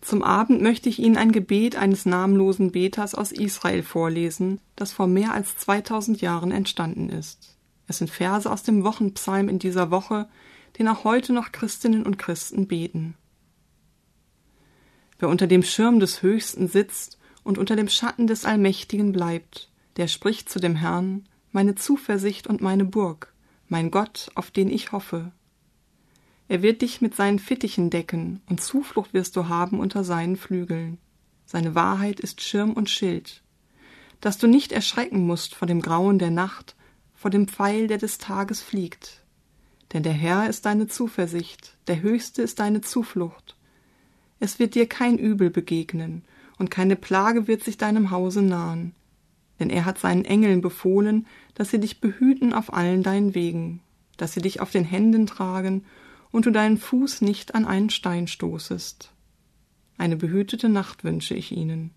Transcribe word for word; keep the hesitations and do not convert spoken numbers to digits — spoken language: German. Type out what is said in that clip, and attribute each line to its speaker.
Speaker 1: Zum Abend möchte ich Ihnen ein Gebet eines namenlosen Beters aus Israel vorlesen, das vor mehr als zweitausend Jahren entstanden ist. Es sind Verse aus dem Wochenpsalm in dieser Woche, den auch heute noch Christinnen und Christen beten. Wer unter dem Schirm des Höchsten sitzt und unter dem Schatten des Allmächtigen bleibt, der spricht zu dem Herrn: Meine Zuversicht und meine Burg, mein Gott, auf den ich hoffe. Er wird dich mit seinen Fittichen decken, und Zuflucht wirst du haben unter seinen Flügeln. Seine Wahrheit ist Schirm und Schild. Dass du nicht erschrecken musst vor dem Grauen der Nacht, vor dem Pfeil, der des Tages fliegt. Denn der Herr ist deine Zuversicht, der Höchste ist deine Zuflucht. Es wird dir kein Übel begegnen, und keine Plage wird sich deinem Hause nahen. Denn er hat seinen Engeln befohlen, dass sie dich behüten auf allen deinen Wegen, dass sie dich auf den Händen tragen und du deinen Fuß nicht an einen Stein stoßest. Eine behütete Nacht wünsche ich Ihnen.